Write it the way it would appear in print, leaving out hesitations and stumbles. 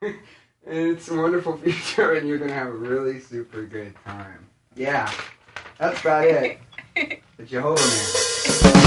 And it's a wonderful future, and you're gonna have a really super good time. Yeah, that's about it. The Jehovah Man.